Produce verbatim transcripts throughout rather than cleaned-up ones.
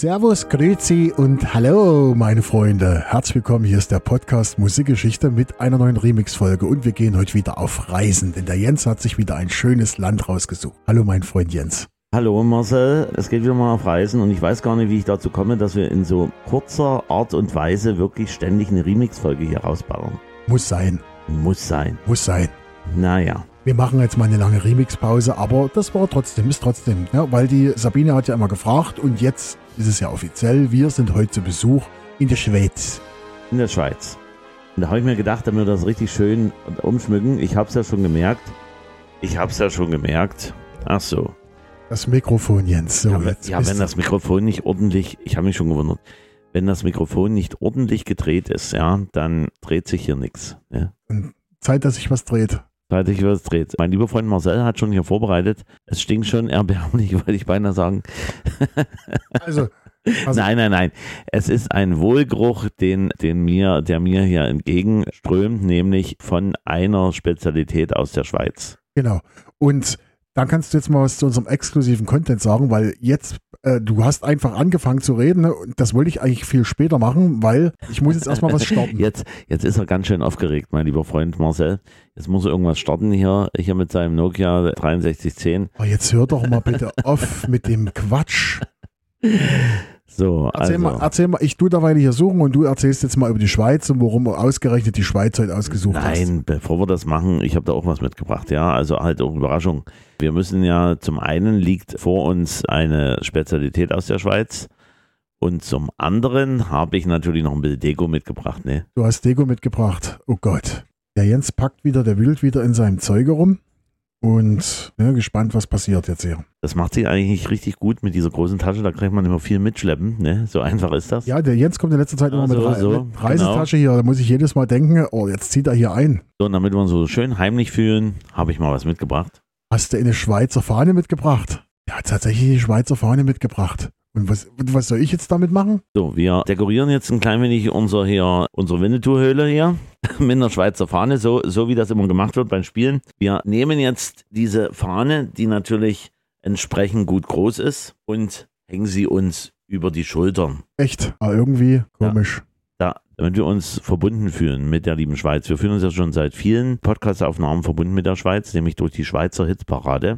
Servus, Grüezi und Hallo, meine Freunde. Herzlich willkommen, hier ist der Podcast Musikgeschichte mit einer neuen Remix-Folge und wir gehen heute wieder auf Reisen, denn der Jens hat sich wieder ein schönes Land rausgesucht. Hallo, mein Freund Jens. Hallo Marcel, es geht wieder mal auf Reisen und ich weiß gar nicht, wie ich dazu komme, dass wir in so kurzer Art und Weise wirklich ständig eine Remix-Folge hier rausballern. Muss sein. Muss sein. Muss sein. Naja. Wir machen jetzt mal eine lange Remix-Pause, aber das war trotzdem, ist trotzdem, ja, weil die Sabine hat ja immer gefragt und jetzt ist es ja offiziell, wir sind heute zu Besuch in der Schweiz. In der Schweiz. Und da habe ich mir gedacht, damit wir das richtig schön umschmücken, ich habe es ja schon gemerkt, ich habe es ja schon gemerkt, ach so. Das Mikrofon, Jens. So, ja, jetzt ja wenn das Mikrofon nicht ordentlich, ich habe mich schon gewundert, wenn das Mikrofon nicht ordentlich gedreht ist, ja, dann dreht sich hier nichts. Ja. Zeit, dass sich was dreht. Zeit, dass sich was dreht. Mein lieber Freund Marcel hat schon hier vorbereitet. Es stinkt schon erbärmlich, wollte ich beinahe sagen. Also, also. Nein, nein, nein. Es ist ein Wohlgeruch, den, den mir, der mir hier entgegenströmt, nämlich von einer Spezialität aus der Schweiz. Genau. Und dann kannst du jetzt mal was zu unserem exklusiven Content sagen, weil jetzt, äh, du hast einfach angefangen zu reden, ne? Und das wollte ich eigentlich viel später machen, weil ich muss jetzt erstmal was starten. Jetzt, jetzt ist er ganz schön aufgeregt, mein lieber Freund Marcel. Jetzt muss er irgendwas starten hier, hier mit seinem Nokia dreiundsechzig zehn. Aber jetzt hör doch mal bitte auf mit dem Quatsch. So, erzähl, also. mal, erzähl mal, ich tue derweil hier suchen und du erzählst jetzt mal über die Schweiz und warum du ausgerechnet die Schweiz heute ausgesucht Nein, hast. Nein, bevor wir das machen, ich habe da auch was mitgebracht, ja, also halt auch Überraschung. Wir müssen ja, zum einen liegt vor uns eine Spezialität aus der Schweiz und zum anderen habe ich natürlich noch ein bisschen Deko mitgebracht, ne? Du hast Deko mitgebracht, oh Gott. Der Jens packt wieder, der wühlt wieder in seinem Zeug rum. Und ja, gespannt, was passiert jetzt hier. Das macht sich eigentlich richtig gut mit dieser großen Tasche, da kriegt man immer viel mitschleppen, ne? So einfach ist das. Ja, der Jens kommt in letzter Zeit immer ja, so, mit, Re so, mit Reisetasche genau. Hier, da muss ich jedes Mal denken, oh, jetzt zieht er hier ein. So, und damit wir uns so schön heimlich fühlen, habe ich mal was mitgebracht. Hast du eine Schweizer Fahne mitgebracht? Ja, tatsächlich die Schweizer Fahne mitgebracht. Und was, was soll ich jetzt damit machen? So, wir dekorieren jetzt ein klein wenig unser hier, unsere Winnetou-Höhle hier mit einer Schweizer Fahne, so, so wie das immer gemacht wird beim Spielen. Wir nehmen jetzt diese Fahne, die natürlich entsprechend gut groß ist, und hängen sie uns über die Schultern. Echt? Aber irgendwie komisch. Ja, da, damit wir uns verbunden fühlen mit der lieben Schweiz. Wir fühlen uns ja schon seit vielen Podcast-Aufnahmen verbunden mit der Schweiz, nämlich durch die Schweizer Hitparade.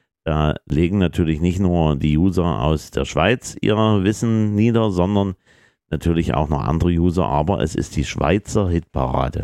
Da legen natürlich nicht nur die User aus der Schweiz ihr Wissen nieder, sondern natürlich auch noch andere User, aber es ist die Schweizer Hitparade.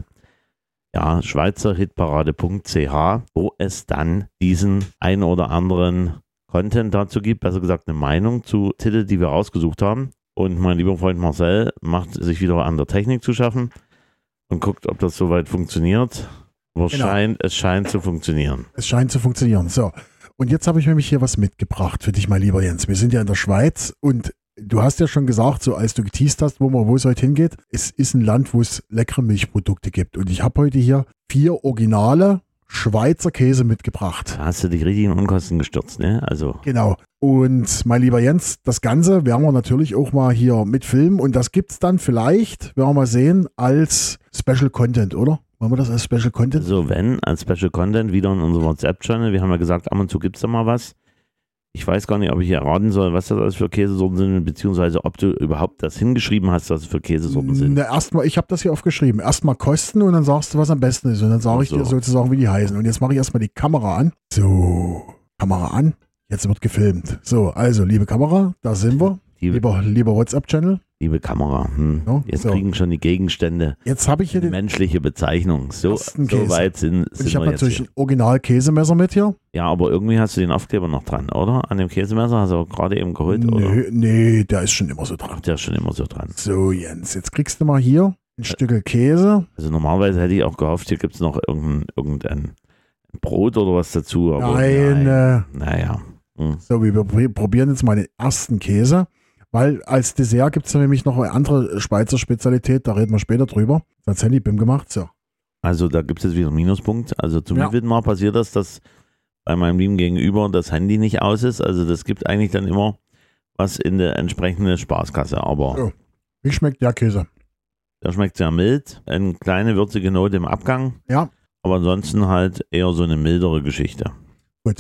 Ja, schweizer hitparade punkt c h, wo es dann diesen ein oder anderen Content dazu gibt, besser gesagt eine Meinung zu Titeln, die wir rausgesucht haben. Und mein lieber Freund Marcel macht sich wieder an der Technik zu schaffen und guckt, ob das soweit funktioniert. Wahrscheinlich, genau. Es scheint zu funktionieren. Es scheint zu funktionieren, so. Und jetzt habe ich nämlich hier was mitgebracht für dich, mein lieber Jens. Wir sind ja in der Schweiz und du hast ja schon gesagt, so als du geteased hast, wo, man, wo es heute hingeht, es ist ein Land, wo es leckere Milchprodukte gibt. Und ich habe heute hier vier originale Schweizer Käse mitgebracht. Da hast du dich richtig in Unkosten gestürzt, ne? Also. Genau. Und mein lieber Jens, das Ganze werden wir natürlich auch mal hier mitfilmen und das gibt es dann vielleicht, werden wir mal sehen, als Special Content, oder? Wollen wir das als Special Content? So, wenn, als Special Content wieder in unserem WhatsApp-Channel. Wir haben ja gesagt, ab und zu gibt es da mal was. Ich weiß gar nicht, ob ich hier erraten soll, was das alles für Käsesorten sind, beziehungsweise ob du überhaupt das hingeschrieben hast, was es für Käsesorten sind. Na, erstmal, ich habe das hier aufgeschrieben. Erstmal kosten und dann sagst du, was am besten ist. Und dann sage ich so. dir sozusagen, wie die heißen. Und jetzt mache ich erstmal die Kamera an. So, Kamera an. Jetzt wird gefilmt. So, also, liebe Kamera, da sind wir. Liebe, lieber lieber WhatsApp-Channel. Liebe Kamera, hm. no, jetzt so. Kriegen schon die Gegenstände jetzt habe ich hier die menschliche Bezeichnung. So, so weit sind, sind und ich habe natürlich ein Original-Käsemesser mit hier. Ja, aber irgendwie hast du den Aufkleber noch dran, oder? An dem Käsemesser hast du gerade eben geholt, nee, oder? Nee, der ist schon immer so dran. Ach, der ist schon immer so dran. So, Jens, jetzt kriegst du mal hier ein Stück Käse. Also normalerweise hätte ich auch gehofft, hier gibt es noch irgendein, irgendein Brot oder was dazu. Aber nein. nein. Äh, naja. Hm. So, wir probieren jetzt mal den ersten Käse. Weil als Dessert gibt es nämlich noch eine andere Schweizer Spezialität, da reden wir später drüber. Das hat Handy Bim gemacht, so. Also da gibt es jetzt wieder einen Minuspunkt. Also zum ja. wievielten Mal passiert das, dass bei meinem lieben Gegenüber das Handy nicht aus ist. Also das gibt eigentlich dann immer was in der entsprechenden Spaßkasse. Aber so. Wie schmeckt der Käse? Der schmeckt sehr mild, eine kleine würzige Note im Abgang. Ja. Aber ansonsten halt eher so eine mildere Geschichte. Gut.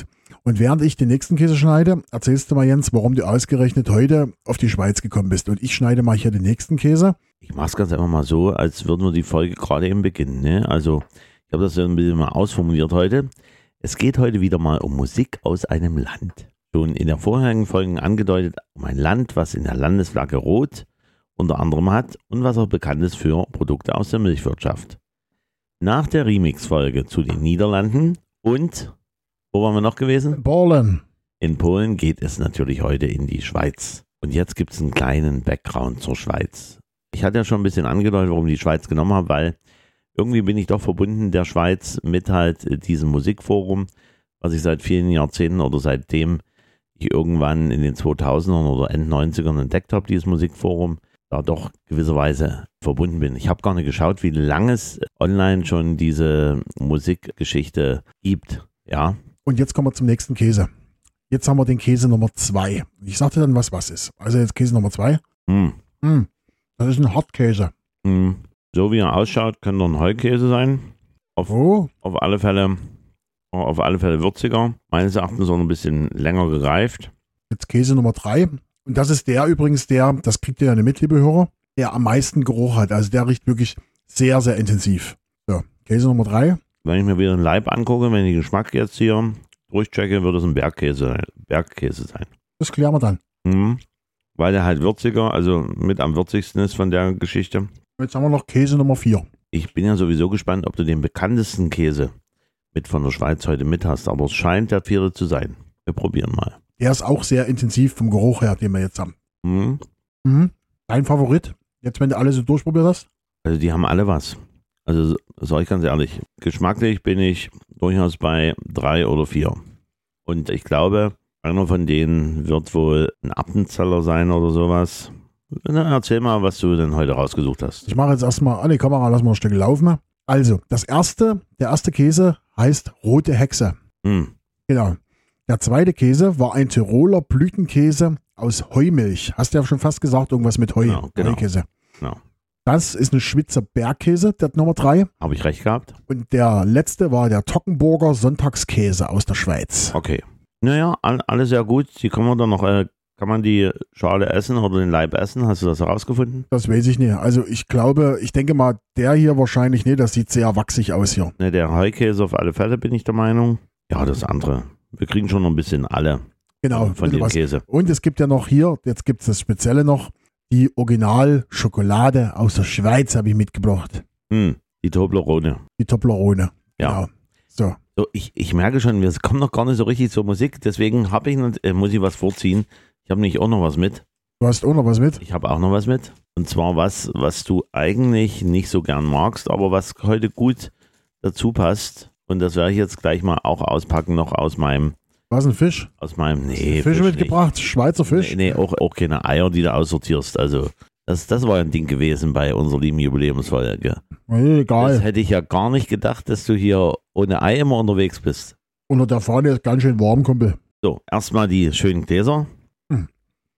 Und während ich den nächsten Käse schneide, erzählst du mal, Jens, warum du ausgerechnet heute auf die Schweiz gekommen bist. Und ich schneide mal hier den nächsten Käse. Ich mache es ganz einfach mal so, als würden wir die Folge gerade eben beginnen. Ne? Also ich habe das so ein bisschen mal ausformuliert heute. Es geht heute wieder mal um Musik aus einem Land. Schon in der vorherigen Folge angedeutet, um ein Land, was in der Landesflagge Rot unter anderem hat und was auch bekannt ist für Produkte aus der Milchwirtschaft. Nach der Remix-Folge zu den Niederlanden und, wo waren wir noch gewesen? Polen. In Polen geht es natürlich heute in die Schweiz. Und jetzt gibt es einen kleinen Background zur Schweiz. Ich hatte ja schon ein bisschen angedeutet, warum ich die Schweiz genommen habe, weil irgendwie bin ich doch verbunden der Schweiz mit halt diesem Musikforum, was ich seit vielen Jahrzehnten oder seitdem ich irgendwann in den zweitausendern oder Ende neunzigern entdeckt habe, dieses Musikforum, da doch gewisserweise verbunden bin. Ich habe gar nicht geschaut, wie lange es online schon diese Musikgeschichte gibt. Ja. Und jetzt kommen wir zum nächsten Käse. Jetzt haben wir den Käse Nummer zwei. Ich sagte dann, was was ist. Also jetzt Käse Nummer zwei. Mm. Mm, das ist ein Hartkäse. Mm. So wie er ausschaut, könnte er ein Heukäse sein. Auf, oh. auf alle Fälle auf alle Fälle würziger. Meines Erachtens auch ein bisschen länger gereift. Jetzt Käse Nummer drei. Und das ist der übrigens, der, das kriegt ihr ja nicht mit, liebe Hörer, der am meisten Geruch hat. Also der riecht wirklich sehr, sehr intensiv. So, Käse Nummer drei. Wenn ich mir wieder den Leib angucke, wenn ich den Geschmack jetzt hier durchchecke, würde es ein Bergkäse, Bergkäse sein. Das klären wir dann. Mhm. Weil der halt würziger, also mit am würzigsten ist von der Geschichte. Jetzt haben wir noch Käse Nummer vier. Ich bin ja sowieso gespannt, ob du den bekanntesten Käse mit von der Schweiz heute mit hast. Aber es scheint der vierte zu sein. Wir probieren mal. Der ist auch sehr intensiv vom Geruch her, den wir jetzt haben. Mhm. Mhm. Dein Favorit? Jetzt, wenn du alle so durchprobiert hast? Also die haben alle was. Also sage ich ganz ehrlich, geschmacklich bin ich durchaus bei drei oder vier. Und ich glaube, einer von denen wird wohl ein Appenzeller sein oder sowas. Na, erzähl mal, was du denn heute rausgesucht hast. Ich mache jetzt erstmal an die Kamera, lass mal ein Stück laufen. Also, das erste, der erste Käse heißt Rote Hexe. Hm. Genau. Der zweite Käse war ein Tiroler Blütenkäse aus Heumilch. Hast du ja schon fast gesagt, irgendwas mit Heu. Genau, genau. Heukäse. Genau. Das ist ein Schweizer Bergkäse, der Nummer drei. Habe ich recht gehabt? Und der letzte war der Toggenburger Sonntagskäse aus der Schweiz. Okay. Naja, all, alle sehr gut. Die kann man dann noch, äh, kann man die Schale essen oder den Leib essen? Hast du das herausgefunden? Das weiß ich nicht. Also ich glaube, ich denke mal, der hier wahrscheinlich nicht. Das sieht sehr wachsig aus hier. Ne, der Heukäse auf alle Fälle, bin ich der Meinung. Ja, das andere. Wir kriegen schon noch ein bisschen alle Genau, von dem was. Käse. Und es gibt ja noch hier, jetzt gibt es das Spezielle noch, die Original-Schokolade aus der Schweiz habe ich mitgebracht. Hm, die Toblerone. Die Toblerone. Ja. Genau. So. So, ich, ich merke schon, wir kommen noch gar nicht so richtig zur Musik, deswegen habe ich noch, äh, muss ich was vorziehen. Ich habe nicht auch noch was mit. Du hast auch noch was mit? Ich habe auch noch was mit. Und zwar was, was du eigentlich nicht so gern magst, aber was heute gut dazu passt. Und das werde ich jetzt gleich mal auch auspacken, noch aus meinem, Was, ein Fisch? aus meinem, nee, Fisch Fisch mitgebracht? nicht. Schweizer Fisch? Nee, nee auch, auch keine Eier, die du aussortierst. Also, das, das war ein Ding gewesen bei unserer lieben Jubiläumsfolge. Nee, egal. Das hätte ich ja gar nicht gedacht, dass du hier ohne Ei immer unterwegs bist. Unter der Fahne ist ganz schön warm, Kumpel. So, erstmal die schönen Gläser. Hm.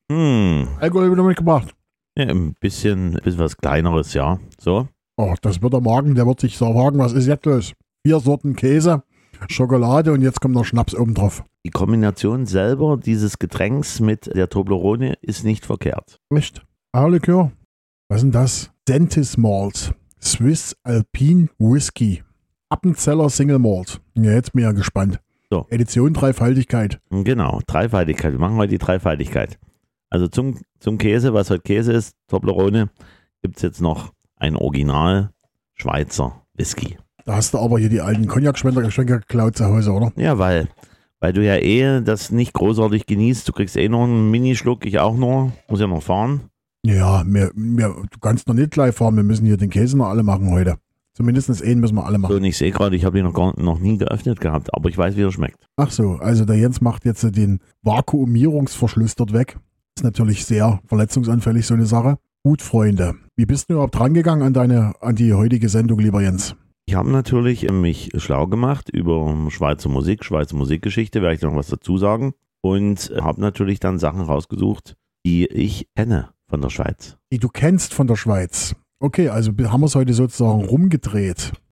Hm. Alkohol wieder mitgebracht. Ja, ein bisschen, ein bisschen was Kleineres, ja. So. Oh, das wird der Magen, der wird sich sagen, was ist jetzt los? Vier Sorten Käse, Schokolade und jetzt kommt noch Schnaps oben drauf. Die Kombination selber dieses Getränks mit der Toblerone ist nicht verkehrt. Echt? Eierlikör? Was ist denn das? Dentis Malt. Swiss Alpine Whisky. Appenzeller Single Malt. Ja, jetzt bin ich ja gespannt. So. Edition Dreifaltigkeit. Genau, Dreifaltigkeit. Wir machen heute die Dreifaltigkeit. Also zum, zum Käse, was heute Käse ist, Toblerone, gibt es jetzt noch ein Original Schweizer Whisky. Da hast du aber hier die alten Cognac-Schwenker geklaut zu Hause, oder? Ja, weil, weil du ja eh das nicht großartig genießt. Du kriegst eh noch einen Minischluck, ich auch nur. Muss ja noch fahren. Ja, wir, wir, du kannst noch nicht gleich fahren. Wir müssen hier den Käse noch alle machen heute. Zumindest einen müssen wir alle machen. So, und ich sehe gerade, ich habe ihn noch, gar, noch nie geöffnet gehabt, aber ich weiß, wie er schmeckt. Ach so, also der Jens macht jetzt den Vakuumierungsverschluss dort weg. Ist natürlich sehr verletzungsanfällig, so eine Sache. Gut, Freunde. Wie bist du überhaupt rangegangen an deine, an die heutige Sendung, lieber Jens? Ich habe natürlich mich schlau gemacht über Schweizer Musik, Schweizer Musikgeschichte, werde ich noch was dazu sagen. Und habe natürlich dann Sachen rausgesucht, die ich kenne von der Schweiz. Die du kennst von der Schweiz. Okay, also haben wir es heute sozusagen rumgedreht.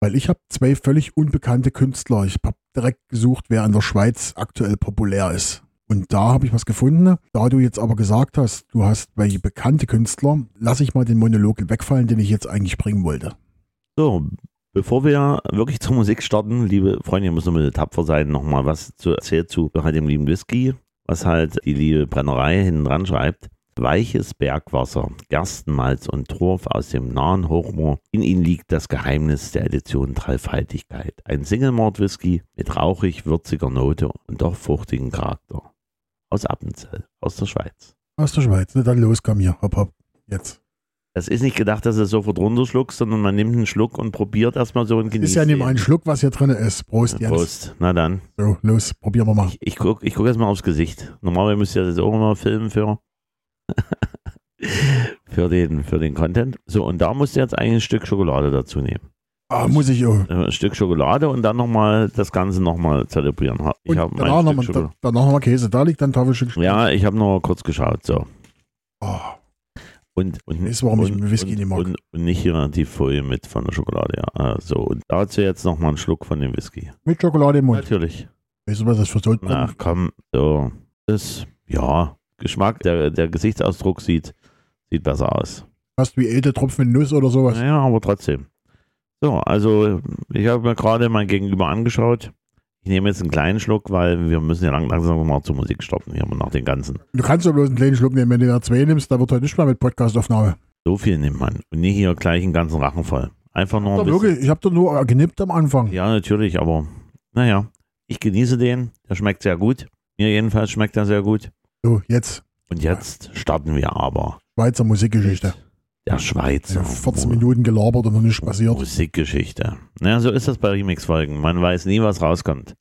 Weil ich habe zwei völlig unbekannte Künstler. Ich habe direkt gesucht, wer in der Schweiz aktuell populär ist. Und da habe ich was gefunden. Da du jetzt aber gesagt hast, du hast welche bekannte Künstler, lasse ich mal den Monolog wegfallen, den ich jetzt eigentlich bringen wollte. So, bevor wir wirklich zur Musik starten, liebe Freunde, ihr müsst noch mal tapfer sein, nochmal was zu erzählen zu halt dem lieben Whisky, was halt die liebe Brennerei hinten dran schreibt. Weiches Bergwasser, Gerstenmalz und Torf aus dem nahen Hochmoor. In ihnen liegt das Geheimnis der Edition Dreifaltigkeit. Ein Single-Malt-Whisky mit rauchig-würziger Note und doch fruchtigen Charakter. Aus Appenzell, aus der Schweiz. Aus der Schweiz, ne? Dann los, komm hier, hopp, hopp, jetzt. Das ist nicht gedacht, dass du sofort runterschluckst, sondern man nimmt einen Schluck und probiert erstmal so und genießt. Ist ja nicht mal ein Schluck, was hier drin ist. Prost, Jens. Prost, na dann. So, los, probieren wir mal. Ich, ich gucke ich guck erstmal aufs Gesicht. Normalerweise müsst ihr das auch immer filmen für, für, den, für den Content. So, und da musst du jetzt eigentlich ein Stück Schokolade dazu nehmen. Ah, muss ich auch. Ein Stück Schokolade und dann nochmal das Ganze nochmal zelebrieren. Ich und hab danach nochmal da, danach noch mal Käse. Da liegt dann Tafelstück Schokolade. Ja, ich habe noch kurz geschaut. So. Oh. Und, und, ist, warum und, ich Whisky und, nicht mag. Und, und nicht hier die Folie mit von der Schokolade. Ja. Also, und dazu jetzt nochmal einen Schluck von dem Whisky. Mit Schokolade im Mund. Natürlich. Weißt du, was das für so? Ach komm, so. Das, ja, Geschmack, der, der Gesichtsausdruck sieht, sieht besser aus. Fast wie Edeltropfen in Nuss oder sowas. Ja, aber trotzdem. So, also ich habe mir gerade mein Gegenüber angeschaut. Ich nehme jetzt einen kleinen Schluck, weil wir müssen ja lang, langsam mal zur Musik stoppen hier nach den ganzen. Du kannst doch bloß einen kleinen Schluck nehmen, wenn du da zwei nimmst, da wird heute nicht mehr mit Podcastaufnahme. So viel nimmt man und nicht hier gleich einen ganzen Rachen voll. Einfach nur ein bisschen. Wirklich, ich habe doch nur genippt am Anfang. Ja, natürlich, aber naja, ich genieße den. Der schmeckt sehr gut. Mir jedenfalls schmeckt er sehr gut. So, jetzt. Und jetzt starten wir aber. Schweizer Musikgeschichte. Der Schweizer. Ja, vierzehn Minuten gelabert und noch nicht passiert. Musikgeschichte. Ja, so ist das bei Remix-Folgen. Man weiß nie, was rauskommt.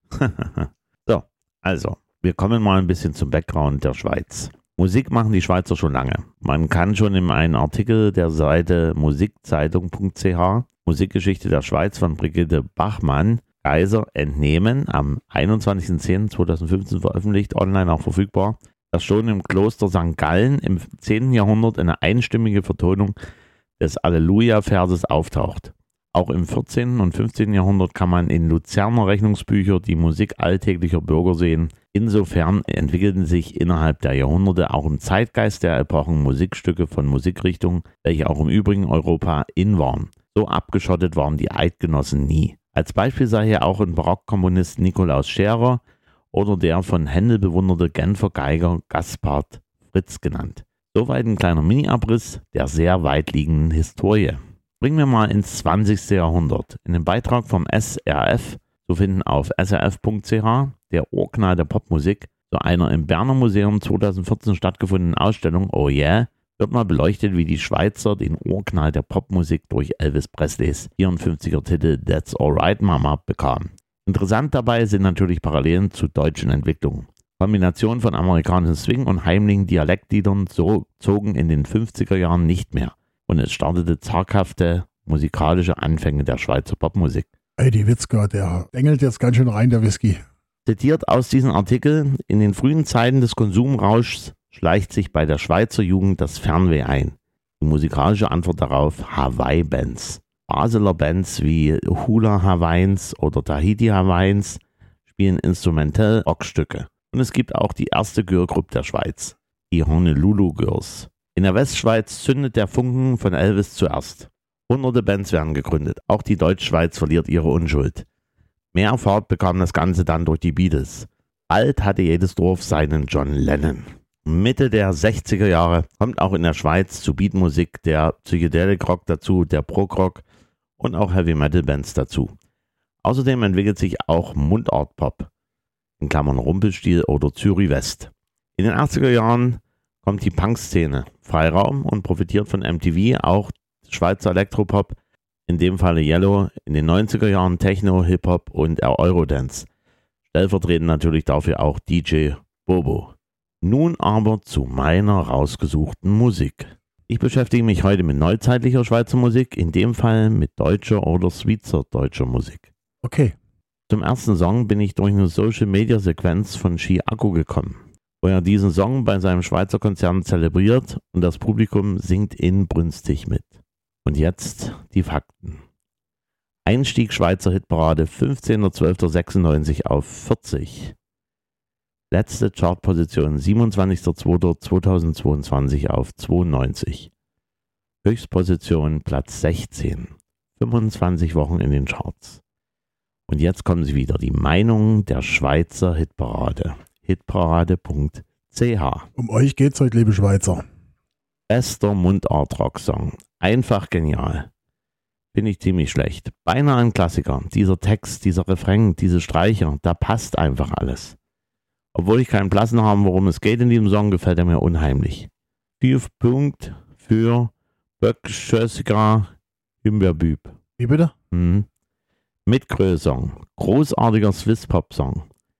So, also, wir kommen mal ein bisschen zum Background der Schweiz. Musik machen die Schweizer schon lange. Man kann schon in einem Artikel der Seite musikzeitung punkt c h Musikgeschichte der Schweiz von Brigitte Bachmann-Geiser entnehmen, am einundzwanzigsten zehnten zweitausendfünfzehn veröffentlicht, online auch verfügbar, dass schon im Kloster Sankt Gallen im zehnten Jahrhundert eine einstimmige Vertonung des Alleluja-Verses auftaucht. Auch im vierzehnten und fünfzehnten Jahrhundert kann man in Luzerner Rechnungsbücher die Musik alltäglicher Bürger sehen. Insofern entwickelten sich innerhalb der Jahrhunderte auch im Zeitgeist der Epochen Musikstücke von Musikrichtungen, welche auch im übrigen Europa in waren. So abgeschottet waren die Eidgenossen nie. Als Beispiel sei hier auch ein Barockkomponist Nikolaus Scherer oder der von Händel bewunderte Genfer Geiger Gaspard Fritz genannt. Soweit ein kleiner Mini-Abriss der sehr weit liegenden Historie. Bringen wir mal ins zwanzigste Jahrhundert. In dem Beitrag vom S R F, zu finden auf s r f punkt c h, der Urknall der Popmusik, zu einer im Berner Museum zweitausendvierzehn stattgefundenen Ausstellung, oh yeah, wird mal beleuchtet, wie die Schweizer den Urknall der Popmusik durch Elvis Presleys vierundfünfziger Titel That's Alright Mama bekamen. Interessant dabei sind natürlich Parallelen zu deutschen Entwicklungen. Kombination von amerikanischen Swing und heimlichen Dialektliedern so zogen in den fünfziger Jahren nicht mehr. Und es startete zaghafte musikalische Anfänge der Schweizer Popmusik. Ey, die Witzka, der dengelt jetzt ganz schön rein, der Whisky. Zitiert aus diesem Artikel: In den frühen Zeiten des Konsumrauschs schleicht sich bei der Schweizer Jugend das Fernweh ein. Die musikalische Antwort darauf: Hawaii-Bands. Basler Bands wie Hula Hawaiians oder Tahiti Hawaiians spielen Instrumental-Rockstücke. Und es gibt auch die erste Girlgroup der Schweiz, die Honolulu Girls. In der Westschweiz zündet der Funken von Elvis zuerst. Hunderte Bands werden gegründet. Auch die Deutschschweiz verliert ihre Unschuld. Mehr Fahrt bekam das Ganze dann durch die Beatles. Bald hatte jedes Dorf seinen John Lennon. Mitte der sechziger Jahre kommt auch in der Schweiz zu Beatmusik der Psychedelic Rock dazu, der Prog-Rock und auch Heavy Metal Bands dazu. Außerdem entwickelt sich auch Mundart Pop, in Klammern Rumpelstil oder Zürich West. In den achtziger Jahren kommt die Punk-Szene Freiraum und profitiert von M T V, auch Schweizer Elektropop, in dem Falle Yellow, in den neunziger Jahren Techno, Hip-Hop und Eurodance. Stellvertretend natürlich dafür auch D J Bobo. Nun aber zu meiner rausgesuchten Musik. Ich beschäftige mich heute mit neuzeitlicher Schweizer Musik, in dem Fall mit deutscher oder schweizerdeutscher Musik. Okay. Zum ersten Song bin ich durch eine Social-Media-Sequenz von Ski Akku gekommen, wo er diesen Song bei seinem Schweizer Konzern zelebriert und das Publikum singt inbrünstig mit. Und jetzt die Fakten. Einstieg Schweizer Hitparade fünfzehnter zwölfter sechsundneunzig auf vierzig. Letzte Chartposition siebenundzwanzigster zweiter zweitausendzweiundzwanzig auf zweiundneunzig. Höchstposition Platz sechzehn. fünfundzwanzig Wochen in den Charts. Und jetzt kommen sie wieder, die Meinung der Schweizer Hitparade. hitparade punkt c h. Um euch geht's heute, liebe Schweizer. Bester Mundart-Rock-Song. Einfach genial. Finde ich ziemlich schlecht. Beinahe ein Klassiker. Dieser Text, dieser Refrain, diese Streicher, da passt einfach alles. Obwohl ich keinen Blassen habe, worum es geht in diesem Song, gefällt er mir unheimlich. Fünf Punkt für Böckschössiger Himbeerbüb. Wie bitte? Mhm. Mitgrößung. Großartiger Swiss-Pop-Song.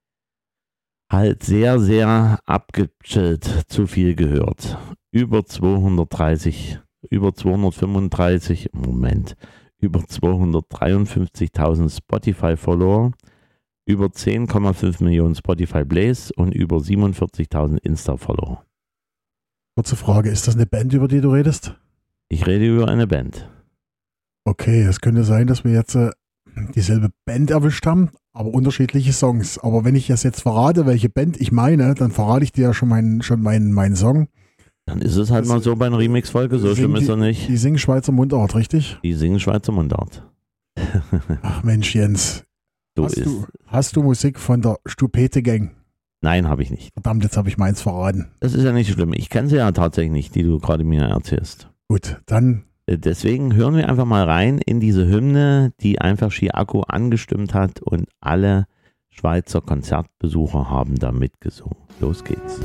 Halt sehr, sehr abgechillt, zu viel gehört. Über zweihundertdreißig, über zweihundertfünfunddreißig, Moment, über zweihundertdreiundfünfzigtausend Spotify-Follower, über zehn Komma fünf Millionen Spotify-Plays und über siebenundvierzigtausend Insta-Follower. Kurze Frage, ist das eine Band, über die du redest? Ich rede über eine Band. Okay, es könnte sein, dass wir jetzt äh, dieselbe Band erwischt haben, aber unterschiedliche Songs. Aber wenn ich das jetzt verrate, welche Band ich meine, dann verrate ich dir ja schon meinen, schon meinen, meinen Song. Dann ist es halt das, mal so bei einer Remix-Folge, so schlimm ist er nicht. Die singen Schweizer Mundart, richtig? Die singen Schweizer Mundart. Ach Mensch, Jens. So hast, ist. Du, hast du Musik von der Stupete Gang? Nein, habe ich nicht. Verdammt, jetzt habe ich meins verraten. Das ist ja nicht schlimm. Ich kenne sie ja tatsächlich nicht, die du gerade mir erzählst. Gut, dann. Deswegen hören wir einfach mal rein in diese Hymne, die einfach Chiago angestimmt hat und alle Schweizer Konzertbesucher haben da mitgesungen. Los geht's.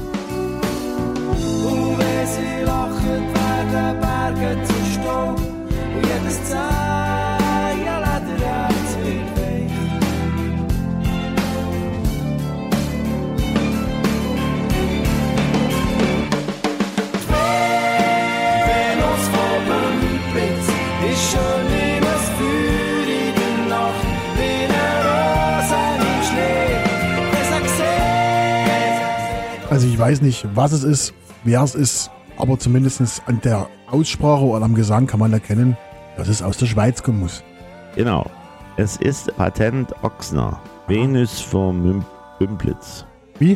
Und wenn sie lachen, werden Berge zu Staub und jedes Zehen Lederherz wird weich. Die Venus von Bümplitz ist schon in ein Feuer in der Nacht, wie eine Rose im Schnee. Es hat gesehen. Also ich weiß nicht, was es ist, wer es ist, aber zumindest an der Aussprache oder am Gesang kann man erkennen, dass es aus der Schweiz kommen muss. Genau. Es ist Patent Ochsner. Venus vor Müm- Bümplitz. Wie?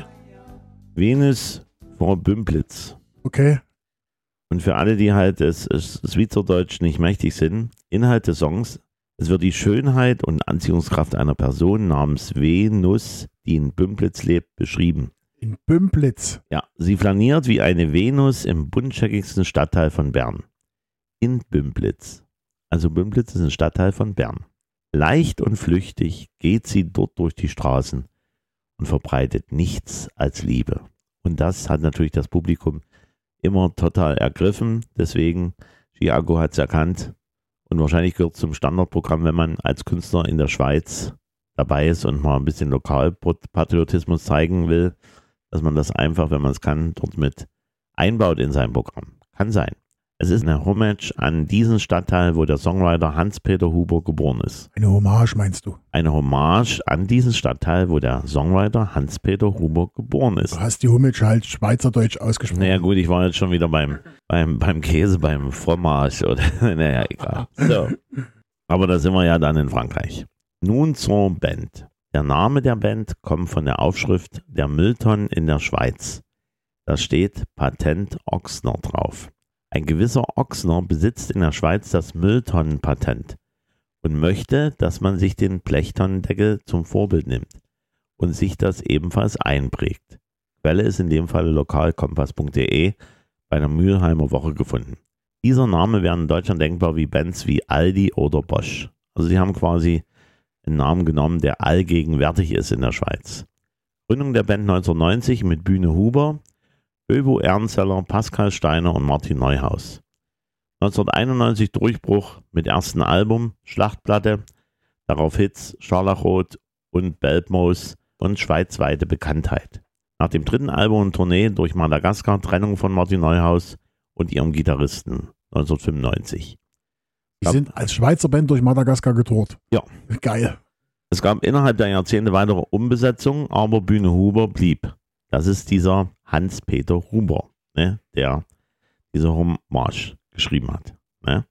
Venus vor Bümplitz. Okay. Und für alle, die halt des, des Schweizerdeutsch nicht mächtig sind, Inhalt des Songs: Es wird die Schönheit und Anziehungskraft einer Person namens Venus, die in Bümplitz lebt, beschrieben. In Bümplitz. Ja, sie flaniert wie eine Venus im buntscheckigsten Stadtteil von Bern. In Bümplitz. Also Bümplitz ist ein Stadtteil von Bern. Leicht und flüchtig geht sie dort durch die Straßen und verbreitet nichts als Liebe. Und das hat natürlich das Publikum immer total ergriffen. Deswegen, Chiago hat es erkannt. Und wahrscheinlich gehört es zum Standardprogramm, wenn man als Künstler in der Schweiz dabei ist und mal ein bisschen Lokalpatriotismus zeigen will, dass man das einfach, wenn man es kann, dort mit einbaut in sein Programm. Kann sein. Es ist eine Hommage an diesen Stadtteil, wo der Songwriter Hans-Peter Huber geboren ist. Eine Hommage, meinst du? Eine Hommage an diesen Stadtteil, wo der Songwriter Hans-Peter Huber geboren ist. Du hast die Hommage halt schweizerdeutsch ausgesprochen. Naja gut, ich war jetzt schon wieder beim, beim, beim Käse, beim Fromage oder, naja, egal. So. Aber da sind wir ja dann in Frankreich. Nun zur Band. Der Name der Band kommt von der Aufschrift der Mülltonnen in der Schweiz. Da steht Patent Ochsner drauf. Ein gewisser Ochsner besitzt in der Schweiz das Mülltonnenpatent und möchte, dass man sich den Blechtonnendeckel zum Vorbild nimmt und sich das ebenfalls einprägt. Quelle ist in dem Fall lokalkompass punkt de bei der Mülheimer Woche gefunden. Dieser Name wäre in Deutschland denkbar wie Bands wie Aldi oder Bosch. Also sie haben quasi einen Namen genommen, der allgegenwärtig ist in der Schweiz. Gründung der Band neunzehnhundertneunzig mit Bühne Huber, Övo Ehrenzeller, Pascal Steiner und Martin Neuhaus. neunzehnhunderteinundneunzig Durchbruch mit ersten Album, Schlachtplatte, darauf Hits Scharlachrot und Belbmoos und schweizweite Bekanntheit. Nach dem dritten Album und Tournee durch Madagaskar, Trennung von Martin Neuhaus und ihrem Gitarristen neunzehnhundertfünfundneunzig. Die sind als Schweizer Band durch Madagaskar getourt. Ja. Geil. Es gab innerhalb der Jahrzehnte weitere Umbesetzungen, aber Bühne Huber blieb. Das ist dieser Hans-Peter Huber, ne, der diese Hommage geschrieben hat. Ne. Es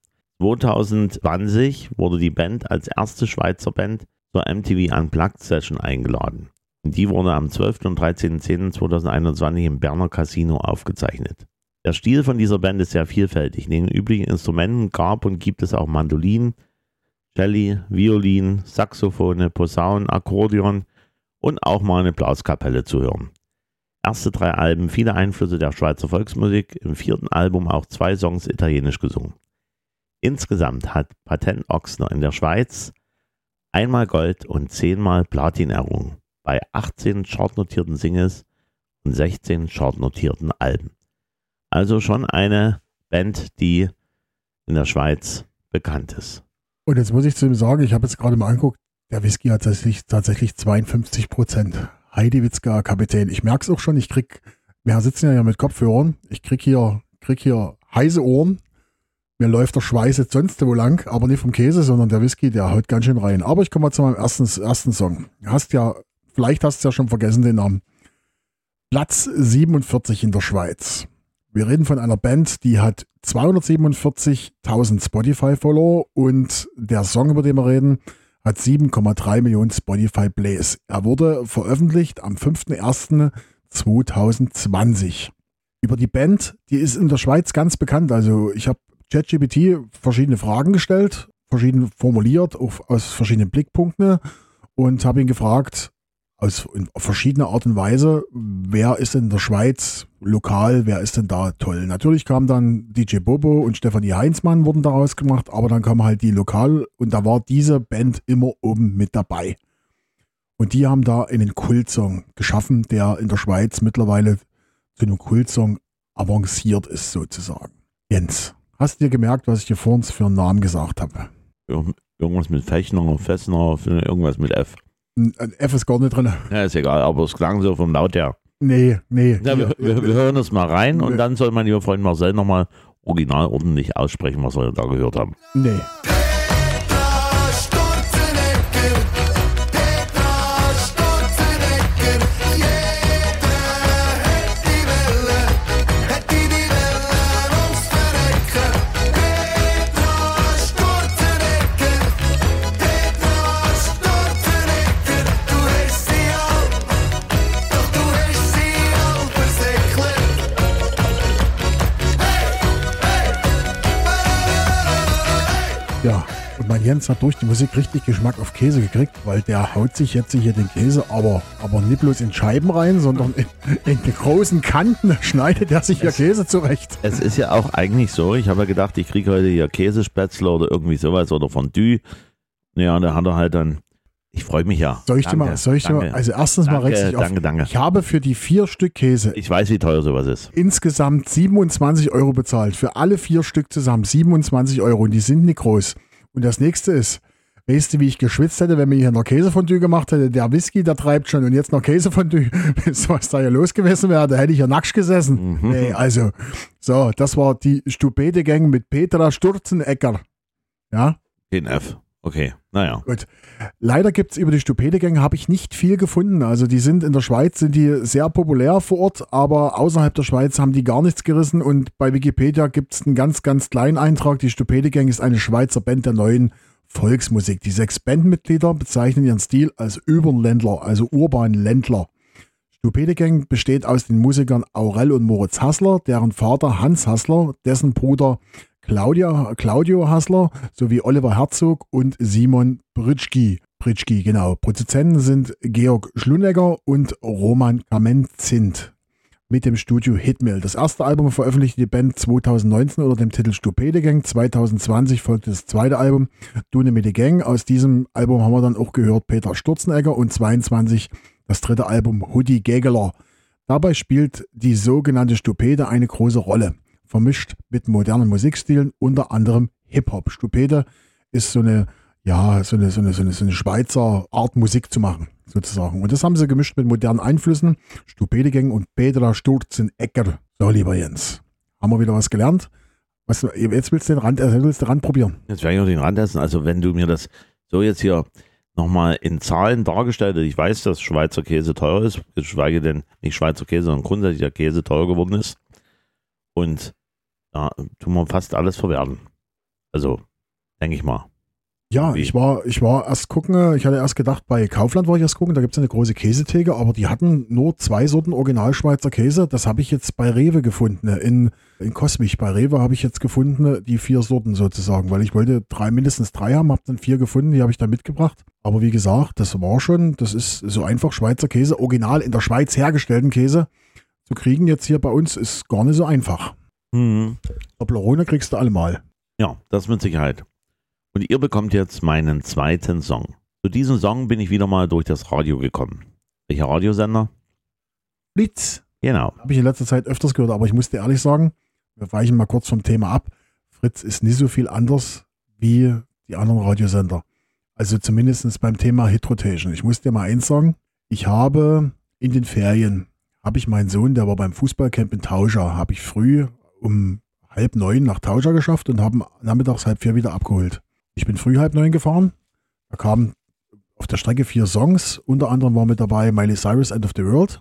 zwanzig zwanzig wurde die Band als erste Schweizer Band zur M T V Unplugged Session eingeladen. Und die wurde am zwölften und dreizehnten zehnten zweitausendeinundzwanzig im Berner Casino aufgezeichnet. Der Stil von dieser Band ist sehr vielfältig. Neben den üblichen Instrumenten gab und gibt es auch Mandolinen, Celli, Violin, Saxophone, Posaunen, Akkordeon und auch mal eine Blaskapelle zu hören. Erste drei Alben, viele Einflüsse der Schweizer Volksmusik, im vierten Album auch zwei Songs italienisch gesungen. Insgesamt hat Patent Ochsner in der Schweiz einmal Gold und zehnmal Platin errungen, bei achtzehn chartnotierten Singles und sechzehn chartnotierten Alben. Also schon eine Band, die in der Schweiz bekannt ist. Und jetzt muss ich zu ihm sagen, ich habe jetzt gerade mal angeguckt, der Whisky hat tatsächlich, tatsächlich zweiundfünfzig Prozent. Heidi Witzka, Kapitän. Ich merke es auch schon, ich krieg, wir sitzen ja hier mit Kopfhörern, ich krieg hier, krieg hier heiße Ohren. Mir läuft der Schweiß jetzt sonst wo lang, aber nicht vom Käse, sondern der Whisky, der haut ganz schön rein. Aber ich komme mal zu meinem ersten, ersten Song. Du hast ja, vielleicht hast du ja schon vergessen den Namen. Platz siebenundvierzig in der Schweiz. Wir reden von einer Band, die hat zweihundertsiebenundvierzigtausend Spotify-Follower und der Song, über den wir reden, hat sieben Komma drei Millionen Spotify-Plays. Er wurde veröffentlicht am fünften ersten zweitausendzwanzig. Über die Band, die ist in der Schweiz ganz bekannt. Also ich habe ChatGPT verschiedene Fragen gestellt, verschieden formuliert, auf, aus verschiedenen Blickpunkten und habe ihn gefragt, aus in verschiedener Art und Weise, wer ist denn in der Schweiz lokal, wer ist denn da toll. Natürlich kam dann D J Bobo und Stefanie Heinzmann wurden daraus gemacht, aber dann kam halt die lokal und da war diese Band immer oben mit dabei. Und die haben da einen Kultsong geschaffen, der in der Schweiz mittlerweile zu einem Kultsong avanciert ist sozusagen. Jens, hast du dir gemerkt, was ich dir vorhin für einen Namen gesagt habe? Irgendwas mit Fechner, Fessner, irgendwas mit F. Ein F ist gar nicht drin. Ja, ist egal, aber es klang so vom Laut her. Nee, nee. Ja, wir, wir, wir hören es mal rein nee. Und dann soll mein lieber Freund Marcel nochmal original ordentlich aussprechen, was wir da gehört haben. Nee. Ja, und mein Jens hat durch die Musik richtig Geschmack auf Käse gekriegt, weil der haut sich jetzt hier den Käse, aber, aber nicht bloß in Scheiben rein, sondern in, in die großen Kanten schneidet er sich hier es, Käse zurecht. Es ist ja auch eigentlich so, ich habe ja gedacht, ich kriege heute hier Käsespätzle oder irgendwie sowas oder Fondue. Ja, und da hat er halt dann, ich freue mich ja. Soll ich dir mal, soll ich dir mal, also erstens danke, mal richtig auf. Danke, danke. Ich habe für die vier Stück Käse. Ich weiß, wie teuer sowas ist. Insgesamt siebenundzwanzig Euro bezahlt. Für alle vier Stück zusammen siebenundzwanzig Euro und die sind nicht groß. Und das nächste ist, weißt du, wie ich geschwitzt hätte, wenn mir hier noch Käsefondue gemacht hätte? Der Whisky, der treibt schon und jetzt noch Käsefondue. Was da hier los gewesen wäre, da hätte ich ja nackt gesessen. Mhm. Nee, also, so, das war die Stupede Gang mit Petra Sturzenegger. Ja? Den F. Okay, naja. Gut. Leider gibt es über die Stupede Gang, habe ich nicht viel gefunden. Also die sind in der Schweiz, sind die sehr populär vor Ort, aber außerhalb der Schweiz haben die gar nichts gerissen und bei Wikipedia gibt es einen ganz, ganz kleinen Eintrag. Die Stupede Gang ist eine Schweizer Band der neuen Volksmusik. Die sechs Bandmitglieder bezeichnen ihren Stil als Überländler, also urbanen Ländler. Stupede Gang besteht aus den Musikern Aurel und Moritz Hassler, deren Vater Hans Hassler, dessen Bruder Claudia, Claudio Hassler sowie Oliver Herzog und Simon Britschki. Britschki, genau. Produzenten sind Georg Schlunegger und Roman Kamenzind mit dem Studio Hitmill. Das erste Album veröffentlichte die Band zweitausendneunzehn unter dem Titel Stupede Gang. zweitausendzwanzig folgte das zweite Album Dune mit der Gang. Aus diesem Album haben wir dann auch gehört Peter Sturzenegger und zweiundzwanzig das dritte Album Hudi Gegeler. Dabei spielt die sogenannte Stupede eine große Rolle. Vermischt mit modernen Musikstilen, unter anderem Hip-Hop. Stupede ist so eine, ja, so eine, so eine, so eine, so eine Schweizer Art Musik zu machen, sozusagen. Und das haben sie gemischt mit modernen Einflüssen. Stupede Gang und Petra Sturzenegger. So, lieber Jens, haben wir wieder was gelernt. Was, jetzt willst du den Rand, äh, willst du den Rand probieren? Jetzt werde ich noch den Rand essen. Also wenn du mir das so jetzt hier nochmal in Zahlen dargestellt hast, ich weiß, dass Schweizer Käse teuer ist, geschweige denn nicht Schweizer Käse, sondern grundsätzlich der Käse teuer geworden ist. Und da tun wir fast alles verwerten. Also denke ich mal. Ja, Wie? ich war, ich war erst gucken, ich hatte erst gedacht, bei Kaufland war ich erst gucken, da gibt es eine große Käsetheke, aber die hatten nur zwei Sorten Original-Schweizer Käse. Das habe ich jetzt bei Rewe gefunden, in, in Coswig. Bei Rewe habe ich jetzt gefunden, die vier Sorten sozusagen, weil ich wollte drei, mindestens drei haben, habe dann vier gefunden, die habe ich dann mitgebracht. Aber wie gesagt, das war schon, das ist so einfach Schweizer Käse, original in der Schweiz hergestellten Käse zu kriegen jetzt hier bei uns, ist gar nicht so einfach. Hm. Toblerone kriegst du allemal. Ja, das mit Sicherheit. Und ihr bekommt jetzt meinen zweiten Song. Zu diesem Song bin ich wieder mal durch das Radio gekommen. Welcher Radiosender? Blitz. Genau. Habe ich in letzter Zeit öfters gehört, aber ich muss dir ehrlich sagen, wir weichen mal kurz vom Thema ab. Fritz ist nicht so viel anders wie die anderen Radiosender. Also zumindest beim Thema Hit Rotation. Ich muss dir mal eins sagen, ich habe in den Ferien, habe ich meinen Sohn, der war beim Fußballcamp in Tauscha, habe ich früh um halb neun nach Tauscha geschafft und habe nachmittags halb vier wieder abgeholt. Ich bin früh halb neun gefahren, da kamen auf der Strecke vier Songs, unter anderem war mit dabei Miley Cyrus, End of the World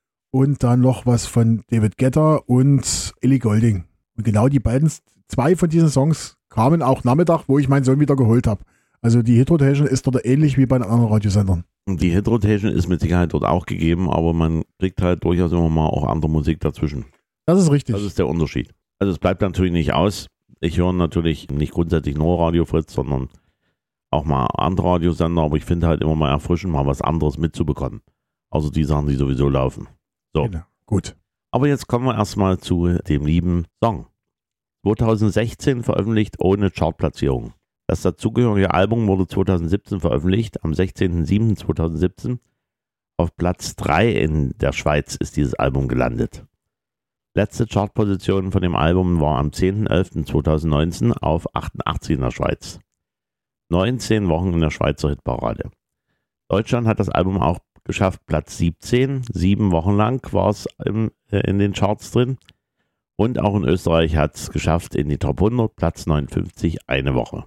und dann noch was von David Guetta und Ellie Goulding. Und genau die beiden, zwei von diesen Songs kamen auch Nachmittag, wo ich meinen Sohn wieder geholt habe. Also die Hit Rotation ist dort ähnlich wie bei den anderen Radiosendern. Die Hit Rotation ist mit Sicherheit dort auch gegeben, aber man kriegt halt durchaus immer mal auch andere Musik dazwischen. Das ist richtig. Das ist der Unterschied. Also es bleibt natürlich nicht aus. Ich höre natürlich nicht grundsätzlich nur Radio Fritz, sondern auch mal andere Radiosender, aber ich finde halt immer mal erfrischend, mal was anderes mitzubekommen. Außer die Sachen, die sowieso laufen. So. Genau. Gut. Aber jetzt kommen wir erstmal zu dem lieben Song. zwanzig sechzehn veröffentlicht ohne Chartplatzierung. Das dazugehörige Album wurde zwanzig siebzehn veröffentlicht, am sechzehnten siebten zweitausendsiebzehn. Auf Platz drei in der Schweiz ist dieses Album gelandet. Letzte Chartposition von dem Album war am zehnten elften zweitausendneunzehn auf achtundachtzig in der Schweiz. neunzehn Wochen in der Schweizer Hitparade. Deutschland hat das Album auch geschafft, Platz siebzehn. Sieben Wochen lang war es im, äh, in den Charts drin. Und auch in Österreich hat es geschafft, in die Top hundert, Platz neunundfünfzig, eine Woche.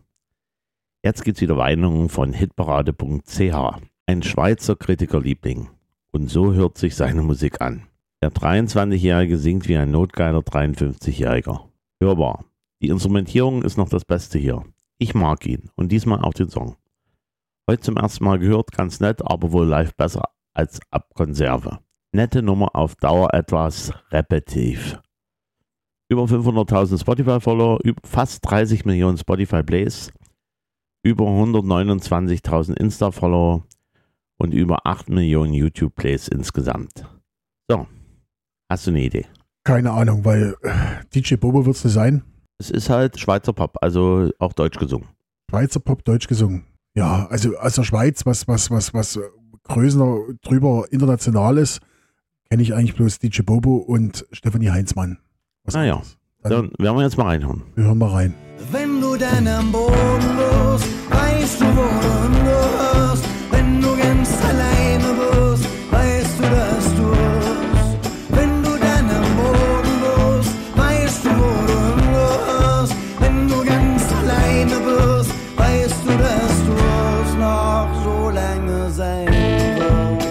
Jetzt gibt es wieder Weinungen von hitparade punkt c h. Ein Schweizer Kritikerliebling. Und so hört sich seine Musik an. Der dreiundzwanzigjährige singt wie ein notgeiler dreiundfünfzigjähriger. Hörbar. Die Instrumentierung ist noch das Beste hier. Ich mag ihn und diesmal auch den Song. Heute zum ersten Mal gehört, ganz nett, aber wohl live besser als ab Konserve. Nette Nummer, auf Dauer etwas repetitiv. Über fünfhunderttausend Spotify-Follower, fast dreißig Millionen Spotify-Plays, über hundertneunundzwanzigtausend Insta-Follower und über acht Millionen YouTube-Plays insgesamt. So, hast du eine Idee? Keine Ahnung, weil äh, D J Bobo wird es nicht sein. Es ist halt Schweizer Pop, also auch deutsch gesungen. Schweizer Pop, deutsch gesungen. Ja, also aus der Schweiz, was, was, was, was größer drüber international ist, kenne ich eigentlich bloß D J Bobo und Stefanie Heinzmann. Was Naja, anderes. dann werden wir jetzt mal reinhören. Wir hören mal rein. Wenn du dann am Boden wirst, weißt du, worum du hörst. Wenn du ganz alleine wirst, weißt du, dass du wirst. Wenn du dann am Boden wirst, weißt du, worum du hörst. Wenn du ganz alleine wirst, weißt du, dass du es noch so lange sein wirst.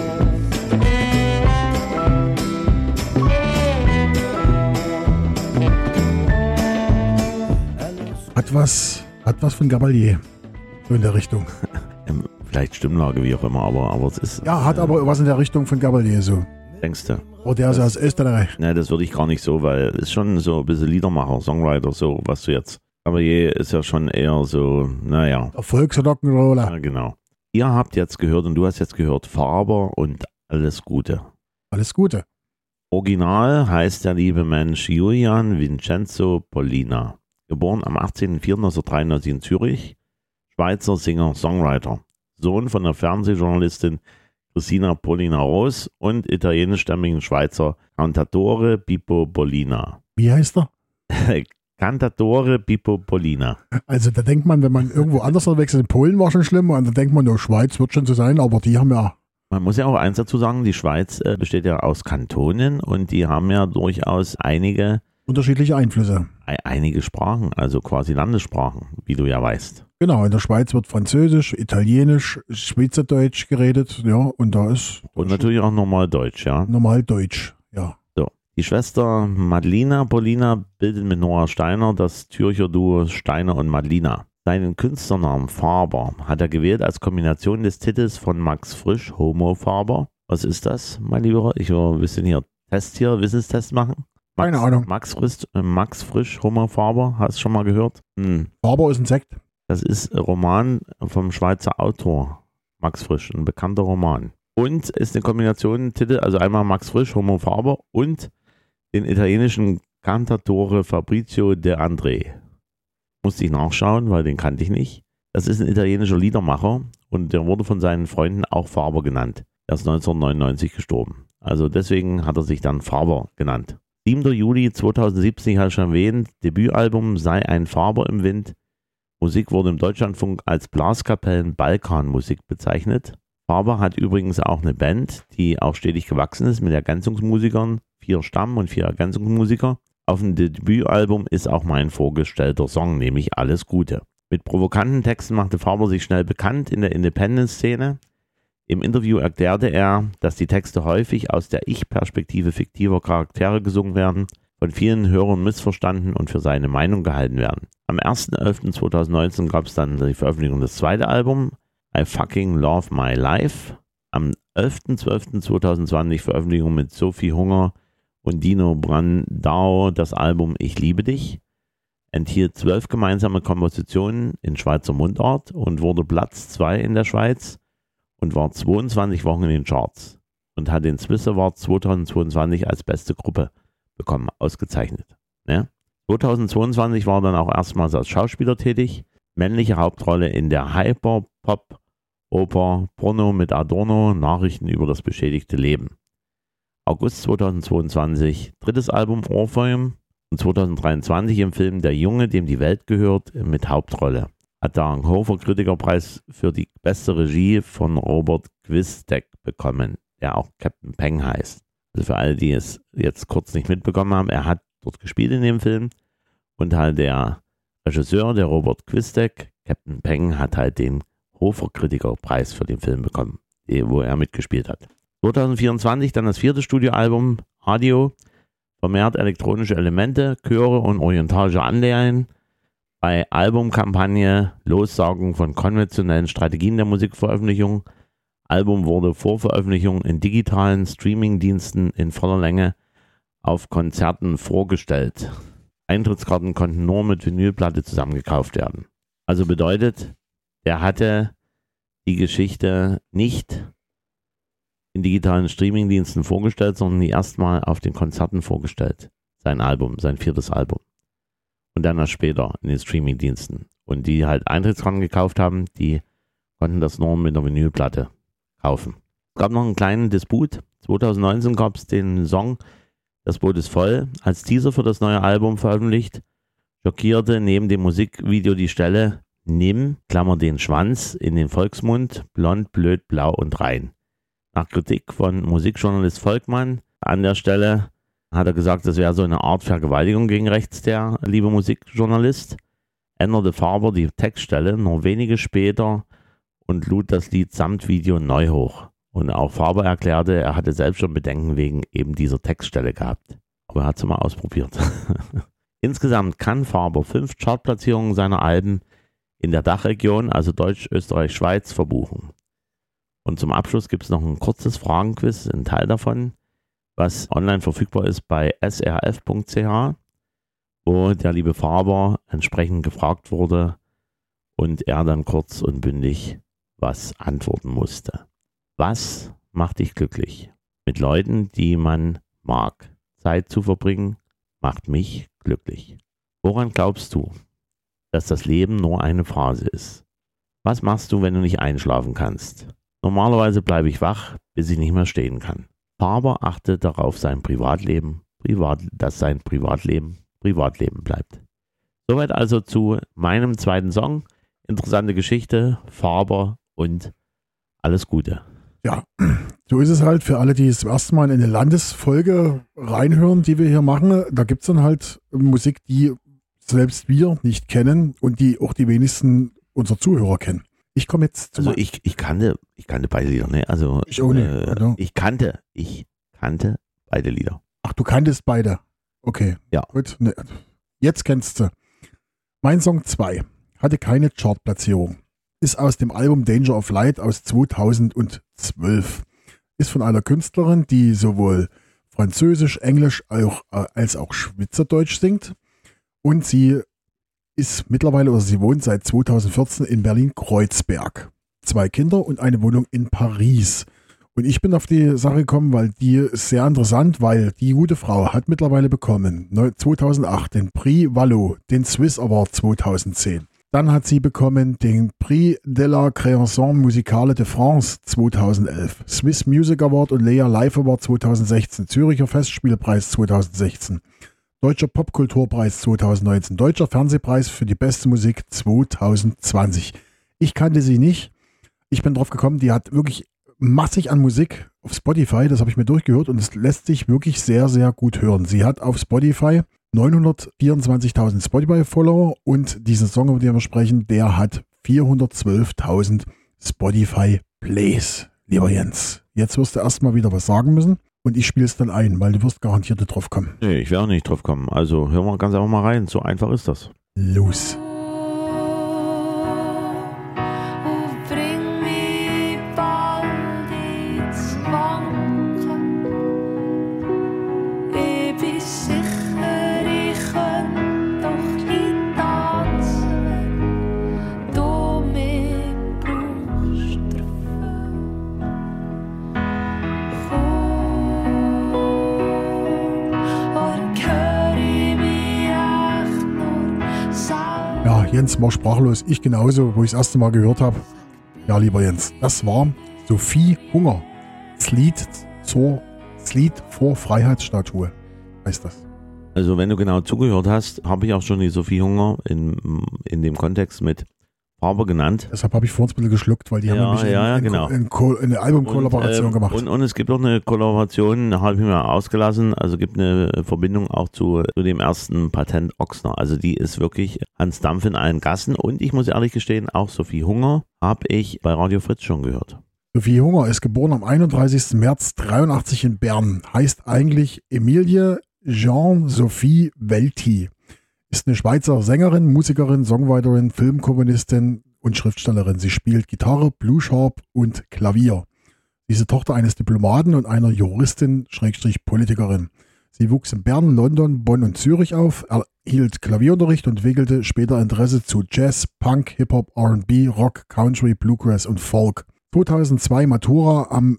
Hat was, hat was von Gabalier. So in der Richtung. Ähm, Vielleicht Stimmlage, wie auch immer, aber, aber es ist. Ja, hat aber was in der Richtung von Gabalier so. Denkst du? Oh, der ist aus Österreich. Ne, das würde ich gar nicht so, weil es ist schon so ein bisschen Liedermacher, Songwriter, so, was du jetzt. Aber je ist ja schon eher so, naja. Erfolgs- und Rock'n'Roller. Ja, genau. Ihr habt jetzt gehört und du hast jetzt gehört Faber und Alles Gute. Alles Gute. Original heißt der liebe Mensch Julian Vincenzo Pollina. Geboren am achtzehnten vierten neunzehnhundertdreiundneunzig in Zürich. Schweizer Singer, Songwriter. Sohn von der Fernsehjournalistin Cristina Pollina-Roos und italienischstämmigen Schweizer Cantatore Pippo Pollina. Wie heißt er? Cantatore Pippo Pollina. Also da denkt man, wenn man irgendwo anders unterwegs ist, in Polen war schon schlimm, und da denkt man, ja, Schweiz wird schon so sein, aber die haben ja... Man muss ja auch eins dazu sagen, die Schweiz äh, besteht ja aus Kantonen und die haben ja durchaus einige, unterschiedliche Einflüsse. e- einige Sprachen, also quasi Landessprachen, wie du ja weißt. Genau, in der Schweiz wird Französisch, Italienisch, Schweizerdeutsch geredet, ja, und da ist Und natürlich auch normal Deutsch, ja. normal Deutsch, ja. So. Die Schwester Madlina Pollina bildet mit Nora Steiner das Zürcher Duo Steiner und Madlina. Seinen Künstlernamen Faber hat er gewählt als Kombination des Titels von Max Frisch, Homo Faber. Was ist das, mein Lieber? Ich will ein bisschen hier Test hier, Wissenstest machen. Max, Keine Ahnung. Max Frisch, äh, Max Frisch, Homo Faber, hast du schon mal gehört? Hm. Faber ist ein Sekt. Das ist ein Roman vom Schweizer Autor Max Frisch, ein bekannter Roman. Und ist eine Kombination Titel, also einmal Max Frisch, Homo Faber und den italienischen Cantautore Fabrizio De André. Musste ich nachschauen, weil den kannte ich nicht. Das ist ein italienischer Liedermacher und der wurde von seinen Freunden auch Faber genannt. Er ist neunzehnhundertneunundneunzig gestorben. Also deswegen hat er sich dann Faber genannt. siebter Juli zweitausendsiebzehn, habe ich schon erwähnt, Debütalbum Sei ein Faber im Wind. Musik wurde im Deutschlandfunk als Blaskapellen Balkanmusik bezeichnet. Faber hat übrigens auch eine Band, die auch stetig gewachsen ist mit Ergänzungsmusikern, vier Stamm- und vier Ergänzungsmusiker. Auf dem Debütalbum ist auch mein vorgestellter Song, nämlich Alles Gute. Mit provokanten Texten machte Faber sich schnell bekannt in der Independent-Szene. Im Interview erklärte er, dass die Texte häufig aus der Ich-Perspektive fiktiver Charaktere gesungen werden, von vielen Hörern missverstanden und für seine Meinung gehalten werden. Am erster elfter zweitausendneunzehn gab es dann die Veröffentlichung des zweiten Albums, I Fucking Love My Life. Am elfter zwölfter zweitausendzwanzig Veröffentlichung mit Sophie Hunger und Dino Brandao das Album Ich liebe dich. Enthielt zwölf gemeinsame Kompositionen in Schweizer Mundart und wurde Platz zwei in der Schweiz und war zweiundzwanzig Wochen in den Charts und hat den Swiss Award zweitausendzweiundzwanzig als beste Gruppe bekommen, ausgezeichnet. Ne? zweitausendzweiundzwanzig war er dann auch erstmals als Schauspieler tätig, männliche Hauptrolle in der Hyper-Pop-Oper Porno mit Adorno, Nachrichten über das beschädigte Leben. August zweitausendzweiundzwanzig, drittes Album Orpheum und zweitausenddreiundzwanzig im Film Der Junge, dem die Welt gehört, mit Hauptrolle. Hat da einen Hofer Kritikerpreis für die beste Regie von Robert Quistek bekommen, der auch Captain Peng heißt. Also für alle, die es jetzt kurz nicht mitbekommen haben, er hat dort gespielt in dem Film und halt der Regisseur, der Robert Quistek, Captain Peng, hat halt den Hofer Kritikerpreis für den Film bekommen, wo er mitgespielt hat. zweitausendvierundzwanzig dann das vierte Studioalbum Audio, vermehrt elektronische Elemente, Chöre und orientalische Anleihen. Bei Albumkampagne Lossagung von konventionellen Strategien der Musikveröffentlichung. Album wurde vor Veröffentlichung in digitalen Streamingdiensten in voller Länge auf Konzerten vorgestellt. Eintrittskarten konnten nur mit Vinylplatte zusammengekauft werden. Also bedeutet, er hatte die Geschichte nicht in digitalen Streamingdiensten vorgestellt, sondern die erstmal auf den Konzerten vorgestellt. Sein Album, sein viertes Album. Und dann erst später in den Streamingdiensten. Und die halt Eintrittskarten gekauft haben, die konnten das nur mit einer Vinylplatte kaufen. Es gab noch einen kleinen Disput. zweitausendneunzehn gab es den Song Das Boot ist voll als Teaser für das neue Album veröffentlicht. Schockierte neben dem Musikvideo die Stelle Nimm, Klammer den Schwanz, in den Volksmund, blond, blöd, blau und rein. Nach Kritik von Musikjournalist Volkmann an der Stelle hat er gesagt, das wäre so eine Art Vergewaltigung gegen rechts, der liebe Musikjournalist. Änderte Faber die Textstelle nur wenige später und lud das Lied samt Video neu hoch. Und auch Faber erklärte, er hatte selbst schon Bedenken wegen eben dieser Textstelle gehabt. Aber er hat es mal ausprobiert. Insgesamt kann Faber fünf Chartplatzierungen seiner Alben in der Dachregion, also Deutsch, Österreich, Schweiz, verbuchen. Und zum Abschluss gibt es noch ein kurzes Fragenquiz, ein Teil davon, was online verfügbar ist bei s r f punkt c h, wo der liebe Faber entsprechend gefragt wurde und er dann kurz und bündig was antworten musste. Was macht dich glücklich? Mit Leuten, die man mag. Zeit zu verbringen, macht mich glücklich. Woran glaubst du, dass das Leben nur eine Phase ist? Was machst du, wenn du nicht einschlafen kannst? Normalerweise bleibe ich wach, bis ich nicht mehr stehen kann. Faber achtet darauf, sein Privatleben, Privat, dass sein Privatleben Privatleben bleibt. Soweit also zu meinem zweiten Song. Interessante Geschichte, Faber und alles Gute. Ja, so ist es halt für alle, die das erste Mal in eine Landesfolge reinhören, die wir hier machen. Da gibt es dann halt Musik, die selbst wir nicht kennen und die auch die wenigsten unserer Zuhörer kennen. Ich komme jetzt zu. Also ich, ich kannte, ich kannte beide Lieder, ne? Also ich auch nicht. Äh, Also. Ich kannte, ich kannte beide Lieder. Ach, du kanntest beide. Okay. Ja. Gut. Ne. Jetzt kennst du. Mein Song zwei hatte keine Chartplatzierung. Ist aus dem Album Danger of Light aus zweitausendzwölf. Ist von einer Künstlerin, die sowohl Französisch, Englisch auch, äh, als auch Schweizerdeutsch singt. Und sie ist mittlerweile, oder sie wohnt seit zweitausendvierzehn in Berlin-Kreuzberg. Zwei Kinder und eine Wohnung in Paris. Und ich bin auf die Sache gekommen, weil die ist sehr interessant, weil die gute Frau hat mittlerweile bekommen, zweitausendacht, den Prix Valo, den Swiss Award zweitausendzehn. Dann hat sie bekommen den Prix de la Création Musicale de France zweitausendelf, Swiss Music Award und Lea Live Award zweitausendsechzehn, Züricher Festspielpreis zweitausendsechzehn, Deutscher Popkulturpreis zweitausendneunzehn, Deutscher Fernsehpreis für die beste Musik zweitausendzwanzig. Ich kannte sie nicht. Ich bin drauf gekommen, die hat wirklich massig an Musik auf Spotify, das habe ich mir durchgehört und es lässt sich wirklich sehr, sehr gut hören. Sie hat auf Spotify neunhundertvierundzwanzigtausend Spotify-Follower und diesen Song, über den wir sprechen, der hat vierhundertzwölftausend Spotify-Plays. Lieber Jens, jetzt wirst du erstmal wieder was sagen müssen und ich spiele es dann ein, weil du wirst garantiert nicht drauf kommen. Nee, ich werde auch nicht drauf kommen. Also hören wir ganz einfach mal rein. So einfach ist das. Los. Jens war sprachlos, ich genauso, wo ich das erste Mal gehört habe. Ja, lieber Jens, das war Sophie Hunger. Das Lied, zur, das Lied vor Freiheitsstatue heißt das. Also wenn du genau zugehört hast, habe ich auch schon die Sophie Hunger in, in dem Kontext mit Farbe genannt. Deshalb habe ich vorhin ein bisschen geschluckt, weil die ja, haben nämlich ja, in, in, genau. in, in, in eine Albumkollaboration und, äh, gemacht. Und, und es gibt auch eine Kollaboration, habe ich mir ausgelassen, also gibt eine Verbindung auch zu, zu dem ersten Patent Ochsner. Also die ist wirklich Hans Dampf in allen Gassen und ich muss ehrlich gestehen, auch Sophie Hunger habe ich bei Radio Fritz schon gehört. Sophie Hunger ist geboren am einunddreißigsten März dreiundachtzig in Bern, heißt eigentlich Emilie Jean-Sophie Welti. Ist eine Schweizer Sängerin, Musikerin, Songwriterin, Filmkomponistin und Schriftstellerin. Sie spielt Gitarre, Bluesharp und Klavier. Sie ist die Tochter eines Diplomaten und einer Juristin, Schrägstrich Politikerin. Sie wuchs in Bern, London, Bonn und Zürich auf, erhielt Klavierunterricht und entwickelte später Interesse zu Jazz, Punk, Hip-Hop, R and B, Rock, Country, Bluegrass und Folk. zweitausendzwei Matura am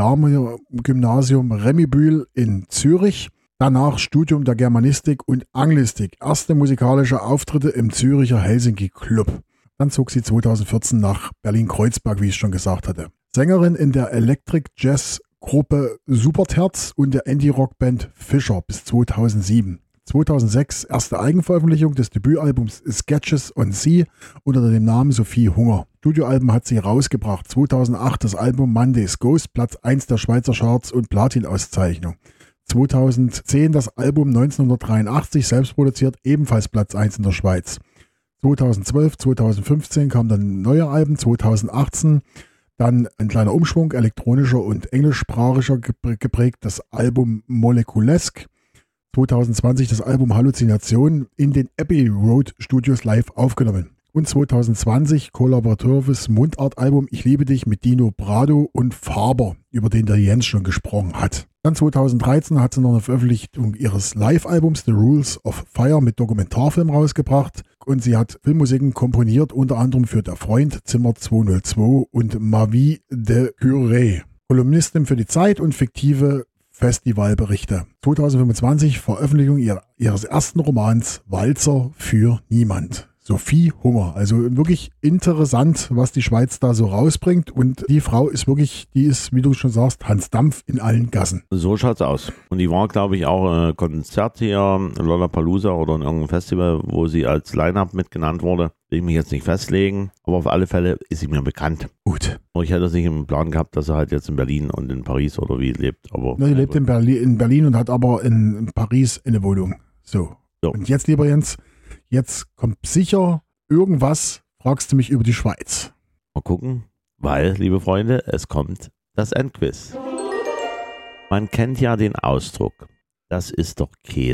Literam-Gymnasium Remibühl in Zürich. Danach Studium der Germanistik und Anglistik. Erste musikalische Auftritte im Züricher Helsinki Club. Dann zog sie zweitausendvierzehn nach Berlin-Kreuzberg, wie ich schon gesagt hatte. Sängerin in der Electric-Jazz-Gruppe Superterz und der Indie-Rock-Band Fischer bis zweitausendsieben. zweitausendsechs erste Eigenveröffentlichung des Debütalbums Sketches on Sea unter dem Namen Sophie Hunger. Studioalbum hat sie rausgebracht. zweitausendacht das Album Monday's Ghost, Platz eins der Schweizer Charts und Platin-Auszeichnung. zweitausendzehn das Album neunzehnhundertdreiundachtzig, selbst produziert, ebenfalls Platz eins in der Schweiz. zweitausendzwölf, zweitausendfünfzehn kam dann neue Alben, zweitausendachtzehn dann ein kleiner Umschwung, elektronischer und englischsprachiger geprägt, das Album Moleculesk. zweitausendzwanzig das Album Halluzination in den Abbey Road Studios live aufgenommen. Und zweitausendzwanzig kollaboratives Mundartalbum Ich liebe dich mit Dino Brado und Faber, über den der Jens schon gesprochen hat. Dann zweitausenddreizehn hat sie noch eine Veröffentlichung ihres Live-Albums The Rules of Fire mit Dokumentarfilm rausgebracht und sie hat Filmmusiken komponiert, unter anderem für Der Freund, Zimmer zweihundertzwei und Ma Vie de Curé. Kolumnistin für die Zeit und fiktive Festivalberichte. zweitausendfünfundzwanzig Veröffentlichung ihr, ihres ersten Romans Walzer für niemand. Sophie Hunger. Also wirklich interessant, was die Schweiz da so rausbringt. Und die Frau ist wirklich, die ist, wie du schon sagst, Hans Dampf in allen Gassen. So schaut's aus. Und die war, glaube ich, auch äh, Konzert hier, Lollapalooza oder in irgendeinem Festival, wo sie als Line-Up mitgenannt wurde. Will ich mich jetzt nicht festlegen, aber auf alle Fälle ist sie mir bekannt. Gut. Aber ich hätte es nicht im Plan gehabt, dass er halt jetzt in Berlin und in Paris oder wie lebt. Aber Na, sie lebt in Berlin, in Berlin und hat aber in, in Paris eine Wohnung. So. so. Und jetzt, lieber Jens, jetzt kommt sicher irgendwas, fragst du mich über die Schweiz. Mal gucken, weil, liebe Freunde, es kommt das Endquiz. Man kennt ja den Ausdruck, das ist doch Käse.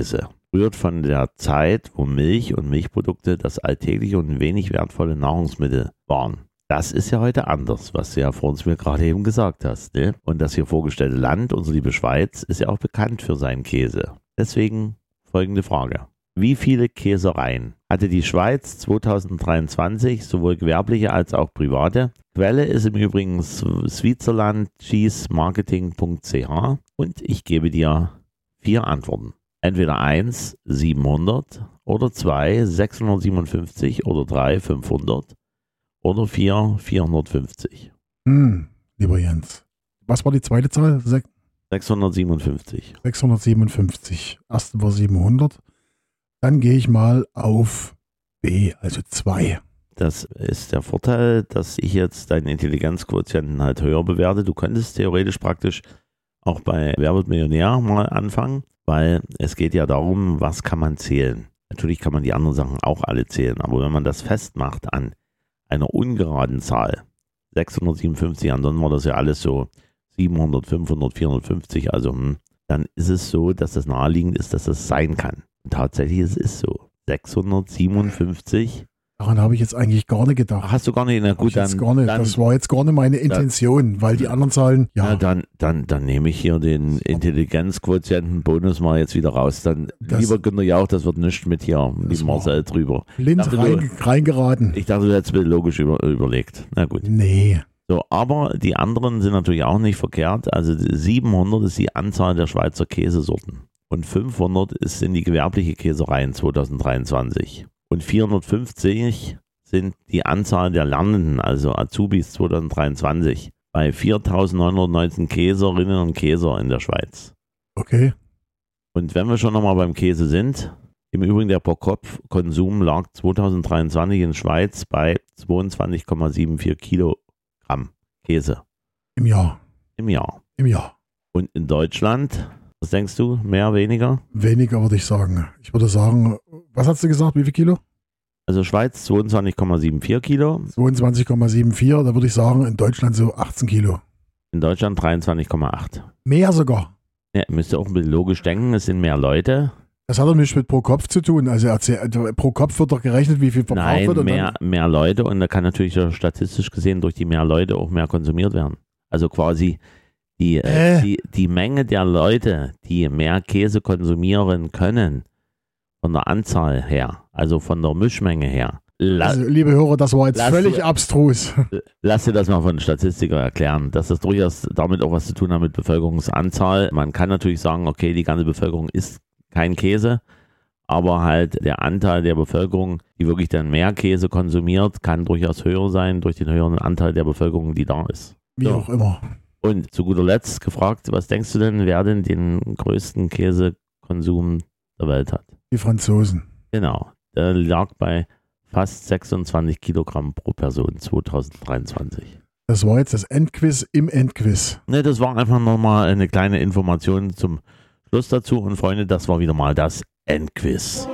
rührt von der Zeit, wo Milch und Milchprodukte das alltägliche und wenig wertvolle Nahrungsmittel waren. Das ist ja heute anders, was du ja vor uns mir gerade eben gesagt hast. Ne? Und das hier vorgestellte Land, unsere liebe Schweiz, ist ja auch bekannt für seinen Käse. Deswegen folgende Frage. Wie viele Käsereien hatte die Schweiz zweitausenddreiundzwanzig, sowohl gewerbliche als auch private? Quelle ist im Übrigen switzerland cheese marketing punkt c h und ich gebe dir vier Antworten. Entweder eins, siebenhundert oder zwei, sechshundertsiebenundfünfzig oder drei, fünfhundert oder vier, vierhundertfünfzig. Hm, lieber Jens. Was war die zweite Zahl? Sech- sechshundertsiebenundfünfzig. sechshundertsiebenundfünfzig. Erste war siebenhundert. Dann gehe ich mal auf B, also zwei. Das ist der Vorteil, dass ich jetzt deinen Intelligenzquotienten halt höher bewerte. Du könntest theoretisch praktisch auch bei Wer wird Millionär mal anfangen, weil es geht ja darum, was kann man zählen. Natürlich kann man die anderen Sachen auch alle zählen, aber wenn man das festmacht an einer ungeraden Zahl, sechshundertsiebenundfünfzig, ansonsten war das ja alles so siebenhundert, fünfhundert, vierhundertfünfzig, also hm, dann ist es so, dass das naheliegend ist, dass das sein kann. Und tatsächlich ist es so. sechshundertsiebenundfünfzig. Daran habe ich jetzt eigentlich gar nicht gedacht. Hast du gar nicht, na Hab ich gut, jetzt dann, gar nicht. dann, Das war jetzt gar nicht meine Intention, weil die anderen Zahlen, ja, na, dann, dann, dann nehme ich hier den Intelligenzquotienten-Bonus mal jetzt wieder raus. Dann, Das- lieber Günter Jauch, das wird nichts mit hier, Das lieber war- Marcel drüber. blind dachte, rein, reingeraten. Ich dachte, du hättest mir logisch über, überlegt. Na gut. Nee. So, aber die anderen sind natürlich auch nicht verkehrt. Also siebenhundert ist die Anzahl der Schweizer Käsesorten. Und fünfhundert ist, sind die gewerbliche Käsereien zweitausenddreiundzwanzig. Und vierhundertfünfzig sind die Anzahl der Lernenden, also Azubis zweitausenddreiundzwanzig, bei viertausendneunhundertneunzehn Käserinnen und Käser in der Schweiz. Okay. Und wenn wir schon nochmal beim Käse sind, im Übrigen der Pro-Kopf-Konsum lag zweitausenddreiundzwanzig in der Schweiz bei zweiundzwanzig Komma vierundsiebzig Kilogramm Käse Im Jahr. im Jahr. Im Jahr. Und in Deutschland, was denkst du, mehr, weniger? Weniger würde ich sagen. Ich würde sagen, was hast du gesagt? Wie viel Kilo? Also Schweiz zweiundzwanzig Komma vierundsiebzig Kilo, zweiundzwanzig Komma vierundsiebzig. Da würde ich sagen, in Deutschland so achtzehn Kilo. in Deutschland dreiundzwanzig Komma acht. Mehr sogar. Ja, müsst ihr auch ein bisschen logisch denken, es sind mehr Leute. Das hat doch nichts mit pro Kopf zu tun. Also erzähl, pro Kopf wird doch gerechnet, wie viel verbraucht Nein, wird. Und mehr, mehr Leute und da kann natürlich ja statistisch gesehen durch die mehr Leute auch mehr konsumiert werden. Also quasi die, äh. Äh. die, die Menge der Leute, die mehr Käse konsumieren können, von der Anzahl her, also von der Mischmenge her. La Also, liebe Hörer, das war jetzt Lass- völlig abstrus. Lass dir das mal von Statistiker erklären, dass das durchaus damit auch was zu tun hat mit Bevölkerungsanzahl. Man kann natürlich sagen, okay, die ganze Bevölkerung isst kein Käse, aber halt der Anteil der Bevölkerung, die wirklich dann mehr Käse konsumiert, kann durchaus höher sein durch den höheren Anteil der Bevölkerung, die da ist. Wie So. auch immer. Und zu guter Letzt gefragt, was denkst du denn, wer denn den größten Käsekonsum der Welt hat? Die Franzosen. Genau, der lag bei fast sechsundzwanzig Kilogramm pro Person zweitausenddreiundzwanzig. Das war jetzt das Endquiz im Endquiz. Ne, das war einfach nochmal eine kleine Information zum Schluss dazu. Und Freunde, das war wieder mal das Endquiz.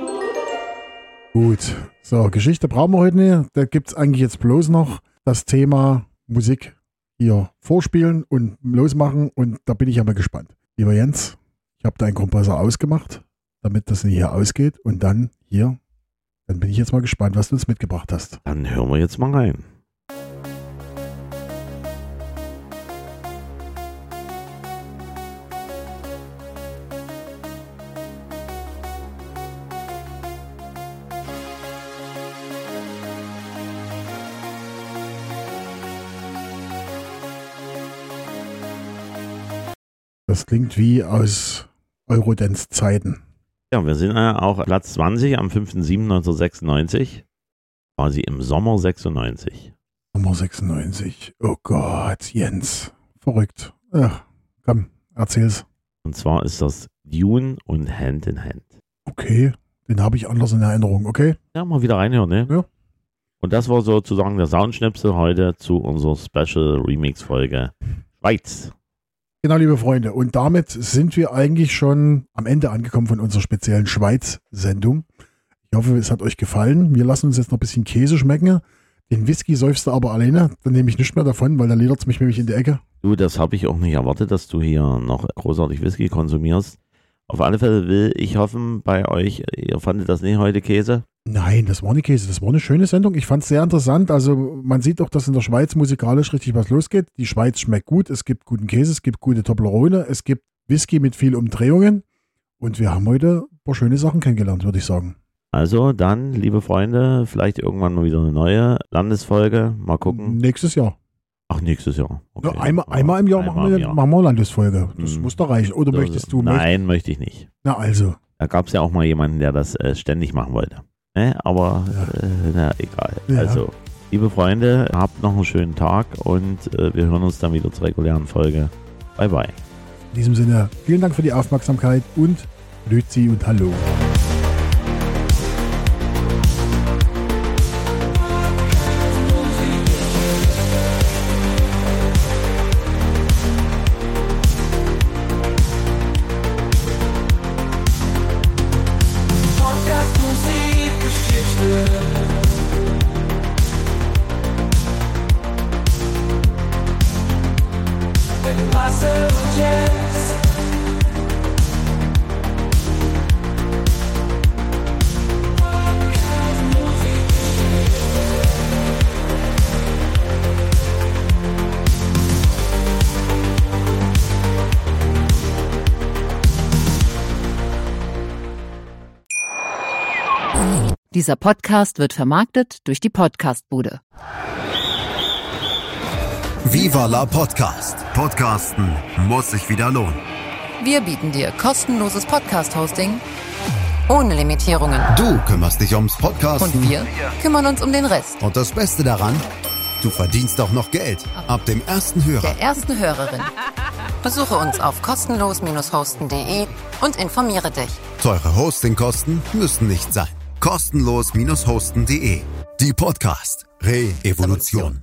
Gut. So, Geschichte brauchen wir heute nicht. Da gibt es eigentlich jetzt bloß noch das Thema Musik hier vorspielen und losmachen. Und da bin ich ja mal gespannt. Lieber Jens, ich habe deinen Kompressor ausgemacht, damit das nicht hier ausgeht. Und dann hier, dann bin ich jetzt mal gespannt, was du uns mitgebracht hast. Dann hören wir jetzt mal rein. Das klingt wie aus Eurodance-Zeiten. Ja, wir sind ja auch Platz zwanzig am fünfter siebter neunzehnhundertsechsundneunzig. Quasi im Sommer sechsundneunzig. Nummer sechsundneunzig. Oh Gott, Jens. Verrückt. Ach, komm, erzähl's. Und zwar ist das Dune und Hand in Hand. Okay, den habe ich anders in Erinnerung, okay? Ja, mal wieder reinhören, ne? Ja. Und das war sozusagen der Soundschnipsel heute zu unserer Special Remix-Folge Schweiz. Genau, liebe Freunde. Und damit sind wir eigentlich schon am Ende angekommen von unserer speziellen Schweiz-Sendung. Ich hoffe, es hat euch gefallen. Wir lassen uns jetzt noch ein bisschen Käse schmecken. Den Whisky säufst du aber alleine. Dann nehme ich nicht mehr davon, weil dann ledert es mich nämlich in die Ecke. Du, das habe ich auch nicht erwartet, dass du hier noch großartig Whisky konsumierst. Auf alle Fälle will ich hoffen bei euch, ihr fandet das nicht heute Käse? Nein, das war nicht Käse, das war eine schöne Sendung. Ich fand es sehr interessant. Also man sieht auch, dass in der Schweiz musikalisch richtig was losgeht. Die Schweiz schmeckt gut, es gibt guten Käse, es gibt gute Toblerone, es gibt Whisky mit viel Umdrehungen. Und wir haben heute ein paar schöne Sachen kennengelernt, würde ich sagen. Also dann, liebe Freunde, vielleicht irgendwann mal wieder eine neue Landesfolge. Mal gucken. Nächstes Jahr. Ach, nächstes Jahr. Okay. Ja, einmal, einmal im Jahr, Einmal machen, wir, im Jahr. machen wir eine Landesfolge. Das Hm. muss doch reichen. Oder Das- möchtest du? Nein, möchte ich nicht. Na also. Da gab es ja auch mal jemanden, der das äh, ständig machen wollte. Ne? Aber Ja. äh, na, egal. Ja. Also, liebe Freunde, habt noch einen schönen Tag und äh, wir hören uns dann wieder zur regulären Folge. Bye, bye. In diesem Sinne, vielen Dank für die Aufmerksamkeit und Grüezi und Hallo. Podcast Musikgeschichte. Mit Marcel und Jens. Dieser Podcast wird vermarktet durch die Podcastbude. Viva la Podcast. Podcasten muss sich wieder lohnen. Wir bieten dir kostenloses Podcast-Hosting ohne Limitierungen. Du kümmerst dich ums Podcasten. Und wir kümmern uns um den Rest. Und das Beste daran, du verdienst auch noch Geld. Ab dem ersten Hörer. Der ersten Hörerin. Besuche uns auf kostenlos hosten punkt de und informiere dich. Teure Hostingkosten müssen nicht sein. kostenlos hosten punkt de. Die Podcast Re-Evolution.